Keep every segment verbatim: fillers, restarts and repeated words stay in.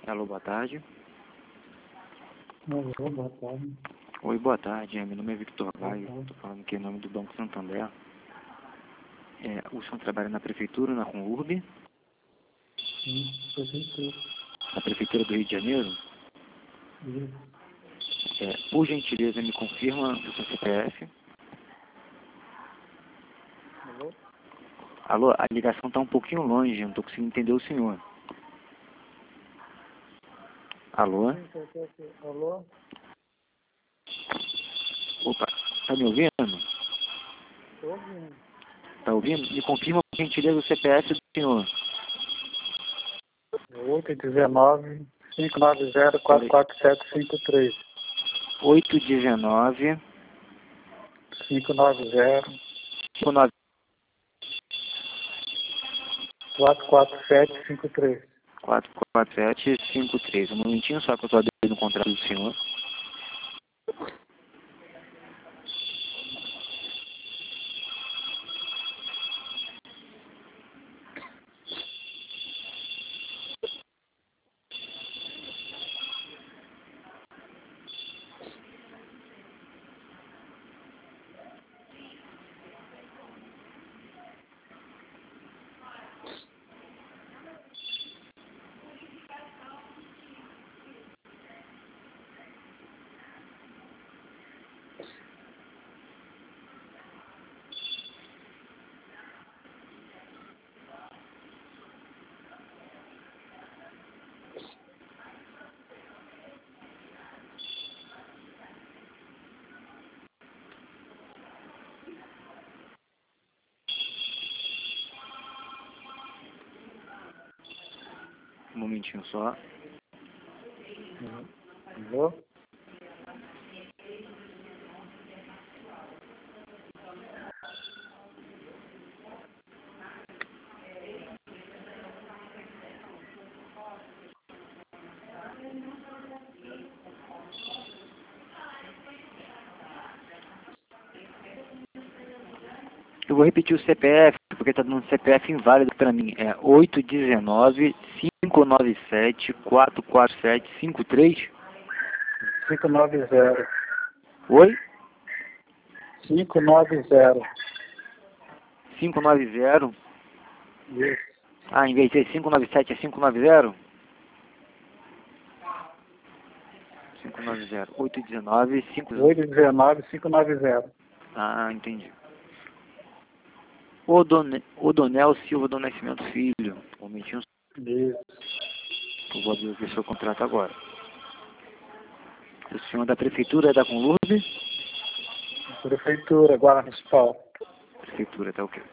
Alô, boa tarde. Alô, boa tarde. Oi, boa tarde. Meu nome é Victor Boa Baio. tarde. Estou falando aqui em nome do Banco Santander. É, o senhor trabalha na prefeitura, na Conurb? Sim, prefeitura. Na prefeitura do Rio de Janeiro? Isso. É, por gentileza, me confirma o seu C P F. Alô? Alô, a ligação está um pouquinho longe, não estou conseguindo entender o senhor. Alô? Sim, qual que é o seu- Alô? Opa, tá me ouvindo? Estou ouvindo. Tá ouvindo? Me confirma, por gentileza, o C P F do senhor. oito dezenove, cinco nove zero, quatro quatro sete cinco três. oito um nove, cinco nove zero, cinco nove quatro quatro sete cinco três. quatro quatro sete cinco três. Um momentinho só que eu estou abrindo o contrato do senhor. Um momentinho só. Alô? Eu vou repetir o C P F, porque está dando C P F inválido para mim. É oito um nove, cinco nove sete, quatro quatro sete cinco três. cinco nove zero. Oi? cinco nove zero. cinco nove zero. Isso. Ah, em vez de ser cinco nove sete é cinco nove zero? cinco nove zero. oito um nove, cinco... oito dezenove, cinco nove zero. Ah, entendi. Odone... Odonel Silva do Nascimento Filho. Um momentinho, Isso. eu vou abrir o seu contrato agora. O senhor da prefeitura é da Conurb? Prefeitura, Guarda Municipal. Prefeitura, tá ok.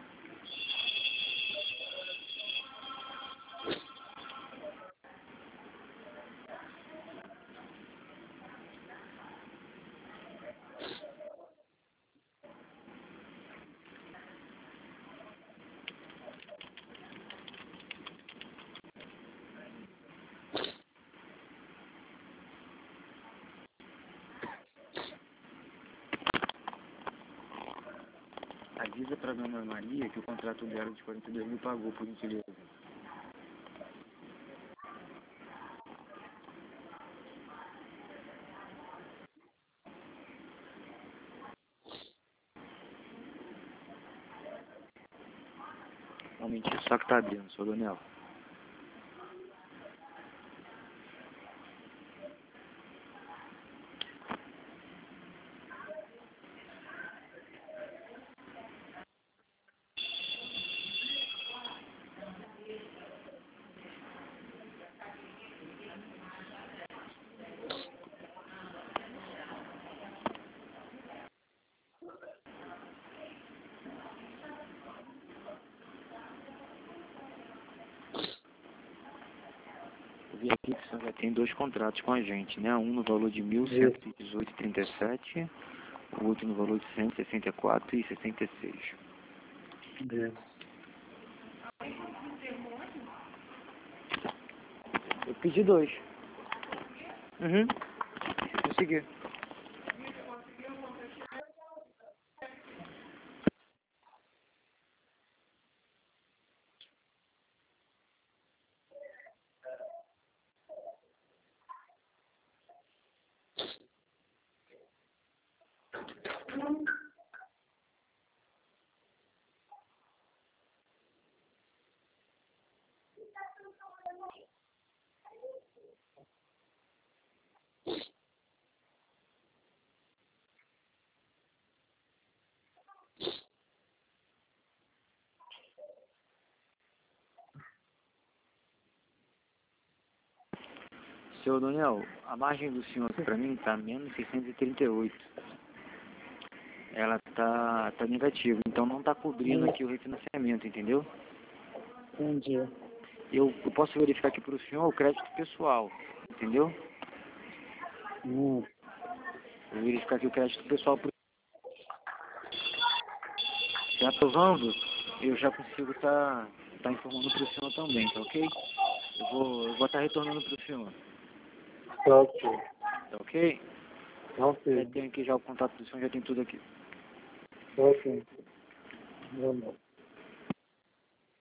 Avisa pra dona Maria que o contrato dela de quarenta e dois mil pagou, por gentileza. Realmente só que tá abrindo, sou Donel. Eu vi aqui que o senhor já tem dois contratos com a gente, né? Um no valor de mil cento e dezoito vírgula trinta e sete, o outro no valor de cento e sessenta e quatro vírgula sessenta e seis. Isso. Eu pedi dois. Uhum. Consegui. Seu Daniel, a margem do senhor para mim está menos seiscentos e trinta e oito. Ela tá, tá negativa, então não está cobrindo Hum. aqui o refinanciamento, entendeu? Entendi. Eu, eu posso verificar aqui para o senhor o crédito pessoal, entendeu? Hum. Vou verificar aqui o crédito pessoal. Pro... Se aprovando, eu já consigo estar tá, tá informando para o senhor também, tá ok? Eu vou estar vou tá retornando para o senhor. Tá ok. Tá ok? Tá ok. Já tem aqui já o contato do senhor, já tem tudo aqui. Tá ok. Vamos.